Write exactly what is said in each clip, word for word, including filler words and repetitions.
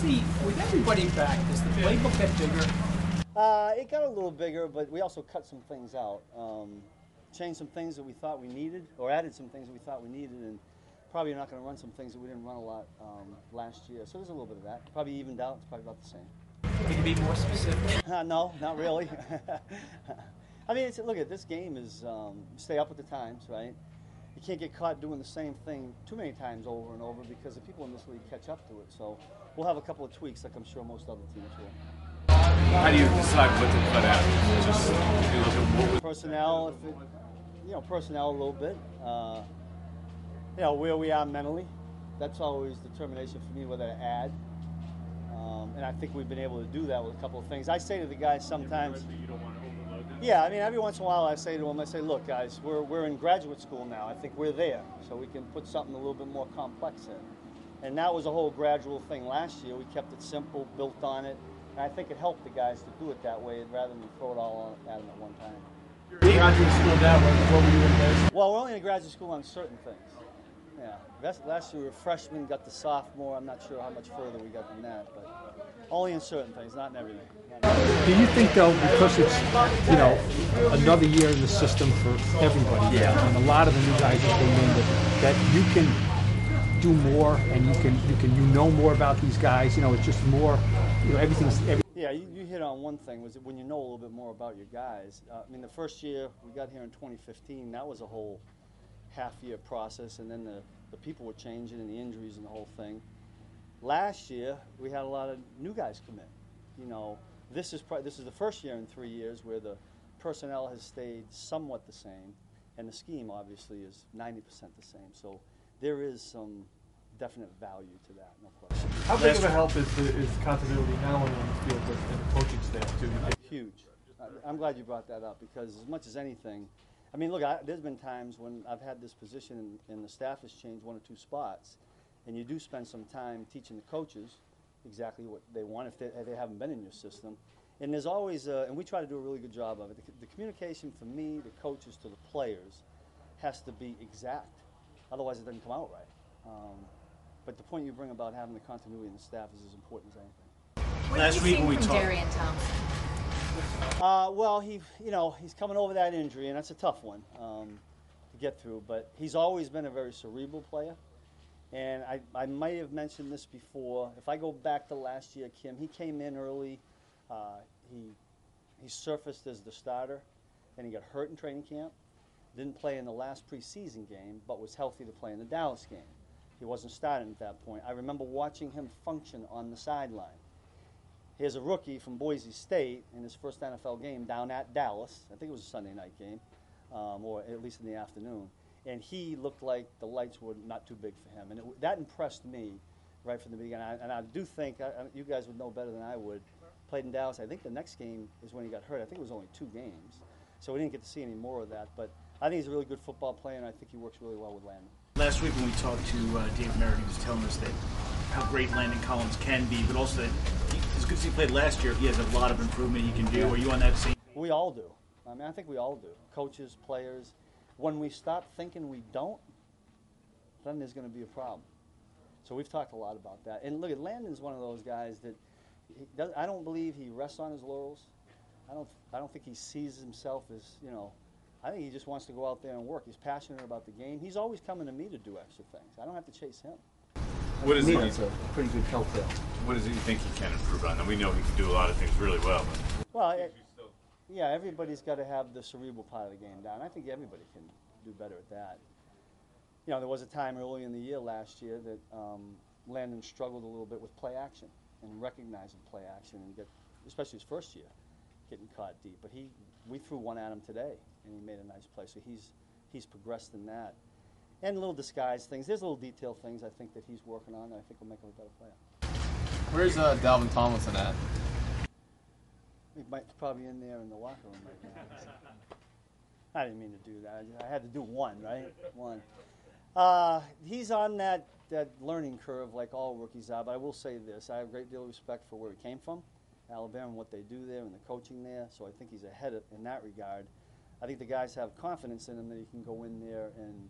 the, with everybody back, does the playbook get bigger? Uh, it got a little bigger, but we also cut some things out. Um, changed some things that we thought we needed, or added some things that we thought we needed, and probably not going to run some things that we didn't run a lot um, last year. So there's a little bit of that. Probably evened out. It's probably about the same. Can you be more specific? Uh, no, not really. I mean, it's, look at this game is um, stay up with the times, right? You can't get caught doing the same thing too many times over and over because the people in this league catch up to it. So we'll have a couple of tweaks like I'm sure most other teams will. How do you decide what to cut out? Just you look at what was personnel, if it, you know, personnel a little bit. Uh, you know, where we are mentally. That's always determination for me whether to add. Um, and I think we've been able to do that with a couple of things. I say to the guys sometimes. you don't want to overload them? Yeah, I mean, every once in a while I say to them, I say, look, guys, we're, we're in graduate school now. I think we're there, so we can put something a little bit more complex in. And that was a whole gradual thing last year. We kept it simple, built on it, and I think it helped the guys to do it that way rather than throw it all at them at one time. You're in graduate school now. What were you in there? Well, we're only in graduate school on certain things. Yeah, last, last year we were freshmen, got to sophomore. I'm not sure how much further we got than that, but only in certain things, not in everything. Do you think, though, because it's, you know, another year in the system for everybody, yeah, and a lot of the new guys that came in, that, that you can do more and you can you can you know more about these guys? You know, it's just more, you know, everything's. Every yeah, you, you hit on one thing, was that when you know a little bit more about your guys. Uh, I mean, the first year we got here in twenty fifteen, that was a whole half-year process, and then the, the people were changing and the injuries and the whole thing. Last year, we had a lot of new guys come in. You know, this is this is the first year in three years where the personnel has stayed somewhat the same, and the scheme obviously is ninety percent the same. So there is some definite value to that, no question. How big of a help is, the, is continuity not only on the field but in the coaching staff too? Huge. I'm glad you brought that up because as much as anything, I mean, look, I, there's been times when I've had this position and, and the staff has changed one or two spots, and you do spend some time teaching the coaches exactly what they want if they, if they haven't been in your system. And there's always, uh, and we try to do a really good job of it, the, the communication from me, the coaches, to the players has to be exact. Otherwise, it doesn't come out right. Um, but the point you bring about having the continuity in the staff is as important as anything. What Last have week you seen when we from talked- Darian Thompson? Uh, well, he, you know, he's coming over that injury, and that's a tough one um, to get through. But he's always been a very cerebral player, and I, I might have mentioned this before. If I go back to last year, Kim, he came in early. Uh, he he surfaced as the starter, and he got hurt in training camp. Didn't play in the last preseason game, but was healthy to play in the Dallas game. He wasn't starting at that point. I remember watching him function on the sideline. Here's a rookie from Boise State in his first N F L game down at Dallas. I think it was a Sunday night game, um, or at least in the afternoon. And he looked like the lights were not too big for him. And it, that impressed me right from the beginning. I, and I do think, I, I, you guys would know better than I would, played in Dallas. I think the next game is when he got hurt. I think it was only two games. So we didn't get to see any more of that. But I think he's a really good football player, and I think he works really well with Landon. Last week when we talked to uh, Dave Merritt, he was telling us that how great Landon Collins can be, but also that he, as good as he played last year, he has a lot of improvement he can do. Are you on that same? We all do. I mean, I think we all do. Coaches, players. When we stop thinking we don't, then there's going to be a problem. So we've talked a lot about that. And look, at Landon's one of those guys that he does, I don't believe he rests on his laurels. I don't. I don't think he sees himself as, you know. I think he just wants to go out there and work. He's passionate about the game. He's always coming to me to do extra things. I don't have to chase him. What is Me, it? that's a pretty good telltale. What does it you think he can improve on? And we know he can do a lot of things really well. But Well, it, yeah, everybody's got to have the cerebral part of the game down. I think everybody can do better at that. You know, there was a time early in the year last year that um, Landon struggled a little bit with play action and recognizing play action, and get, especially his first year, getting caught deep. But he, we threw one at him today, and he made a nice play. So he's he's progressed in that. And little disguise things. There's little detail things I think that he's working on that I think will make him a better player. Where's uh, Dalvin Tomlinson at? He might probably in there in the locker room right now. I didn't mean to do that. I had to do one, right? One. Uh, he's on that, that learning curve like all rookies are, but I will say this. I have a great deal of respect for where he came from, Alabama, and what they do there and the coaching there, so I think he's ahead of, in that regard. I think the guys have confidence in him that he can go in there and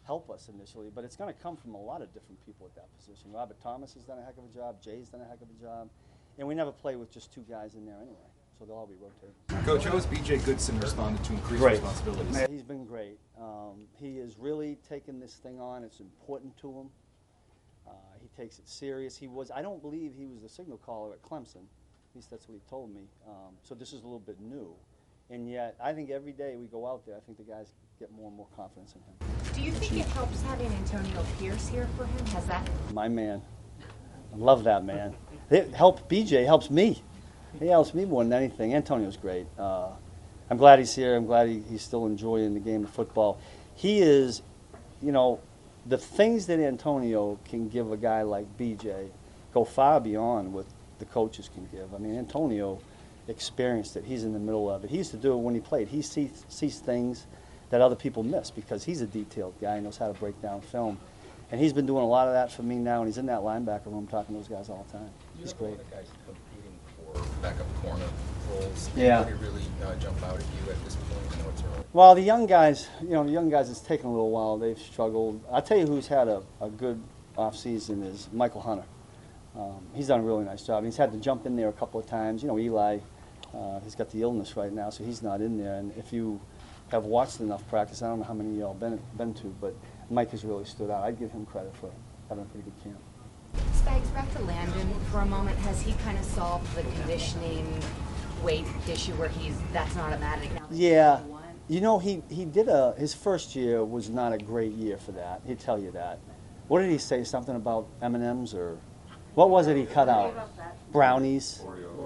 help us initially, but it's going to come from a lot of different people at that position. Robert Thomas has done a heck of a job. Jay's done a heck of a job. And we never play with just two guys in there anyway, so they'll all be rotating. Coach, how has B J Goodson responded to increased Great. responsibilities? Man, he's been great. Um, he is really taking this thing on. It's important to him. Uh, he takes it serious. He was, I don't believe he was the signal caller at Clemson. At least that's what he told me. Um, so this is a little bit new. And yet, I think every day we go out there, I think the guys get more and more confidence in him. Do you think it helps having Antonio Pierce here for him? Has that? My man. I love that man. It helps B J, helps me. He helps me more than anything. Antonio's great. Uh, I'm glad he's here. I'm glad he, he's still enjoying the game of football. He is, you know, the things that Antonio can give a guy like B J go far beyond what the coaches can give. I mean, Antonio experienced it. He's in the middle of it. He used to do it when he played. He sees, sees things that other people miss because he's a detailed guy. He knows how to break down film. And he's been doing a lot of that for me now, and he's in that linebacker room talking to those guys all the time. He's great. You have a lot of guys competing for backup corner roles. Yeah. Anybody really uh, jump out at you at this point? I know it's early. Well, the young guys, you know, the young guys, it's taken a little while. They've struggled. I'll tell you who's had a, a good offseason is Michael Hunter. Um, he's done a really nice job. He's had to jump in there a couple of times. You know, Eli, uh, he's got the illness right now, so he's not in there. And if you have watched enough practice, I don't know how many of y'all been been to, but Mike has really stood out. I'd give him credit for having a pretty good camp. Spags, back to Landon for a moment. Has he kind of solved the conditioning weight issue where he's that's not automatic now? that Yeah. he's twenty-one? You know, he, he did a, his first year was not a great year for that. He'd tell you that. What did he say? Something about M and M's or what was it he cut out? Brownies?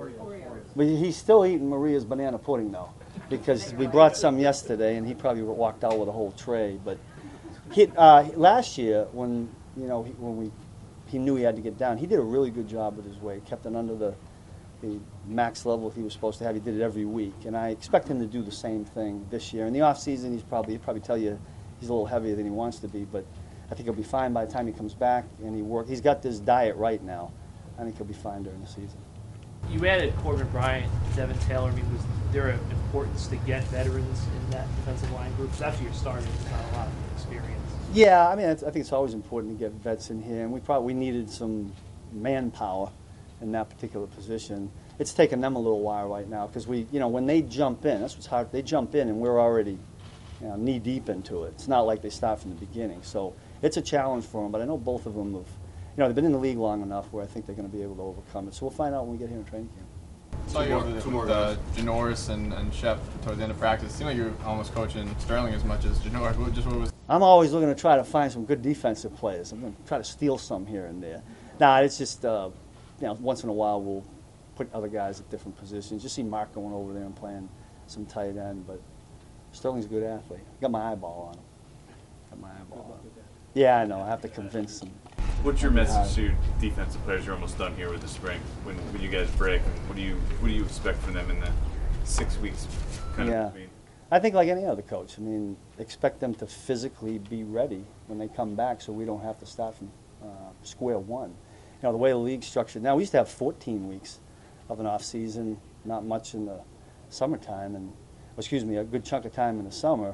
But he's still eating Maria's banana pudding though, because we brought some yesterday and he probably walked out with a whole tray. But he, uh, last year when, you know, he, when we, he knew he had to get down, he did a really good job with his weight, kept it under the, the max level he was supposed to have. He did it every week, and I expect him to do the same thing this year. In the off season, he's probably he'll probably tell you he's a little heavier than he wants to be, but I think he'll be fine by the time he comes back and he work. He's got this diet right now. I think he'll be fine during the season. You added Corbin Bryant, Devin Taylor. I mean, was there an importance to get veterans in that defensive line group? Because after you're starting, it's not a lot of experience. Yeah, I mean, I think it's always important to get vets in here, and we probably we needed some manpower in that particular position. It's taken them a little while right now because we, you know, when they jump in, that's what's hard. They jump in, and we're already, you know, knee deep into it. It's not like they start from the beginning, so it's a challenge for them. But I know both of them have, you know, they've been in the league long enough where I think they're going to be able to overcome it. So we'll find out when we get here in training camp. Saw you more- over two more with uh, guys. Janoris and, and Shep towards the end of practice. It seemed like you were almost coaching Sterling as much as Janoris. What, just what was I'm always looking to try to find some good defensive players. I'm going to try to steal some here and there. Nah, it's just, uh, you know, once in a while we'll put other guys at different positions. You see Mark going over there and playing some tight end, but Sterling's a good athlete. Got my eyeball on him. Got my eyeball on him. Yeah, I know. I have to convince him. What's your message to your defensive players? You're almost done here with the spring. When, when you guys break, what do you what do you expect from them in the six weeks? Kind Yeah. of between? I think like any other coach. I mean, expect them to physically be ready when they come back so we don't have to start from uh, square one. You know, the way the league's structured now, we used to have fourteen weeks of an off season, not much in the summertime, and excuse me, a good chunk of time in the summer,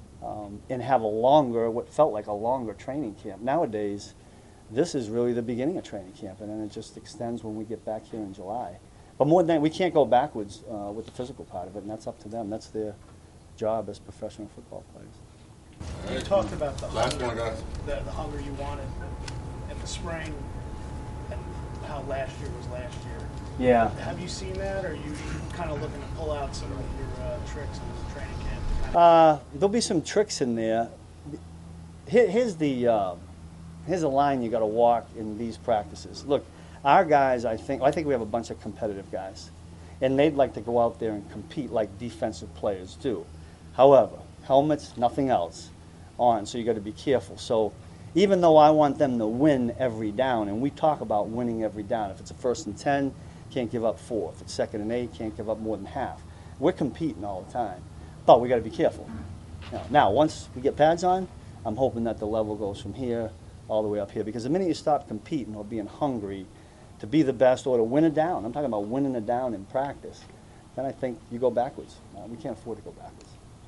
um, and have a longer, what felt like a longer training camp. Nowadays, this is really the beginning of training camp, and then it just extends when we get back here in July. But more than that, we can't go backwards uh, with the physical part of it, and that's up to them. That's their job as professional football players. You talked about the Last hunger, one, guys. the, the hunger you wanted in the spring, and how last year was last year. Yeah. Have you seen that, or are you kind of looking to pull out some of your uh, tricks in the training camp? to kind of- Uh, there'll be some tricks in there. Here, here's the uh, here's a line you got to walk in these practices. Look, our guys, I think, I think we have a bunch of competitive guys, and they'd like to go out there and compete like defensive players do. However, helmets, nothing else on, so you got to be careful. So even though I want them to win every down, and we talk about winning every down, if it's a first and ten, can't give up four. If it's second and eight, can't give up more than half. We're competing all the time, but we got to be careful. Now, now, once we get pads on, I'm hoping that the level goes from here all the way up here, because the minute you stop competing or being hungry to be the best or to win a down, I'm talking about winning a down in practice, then I think you go backwards. Uh, we can't afford to go backwards.